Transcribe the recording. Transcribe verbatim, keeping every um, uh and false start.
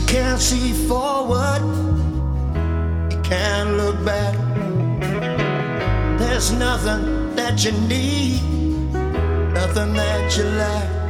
can't see forward, you can't look back. There's nothing that you need, nothing that you lack.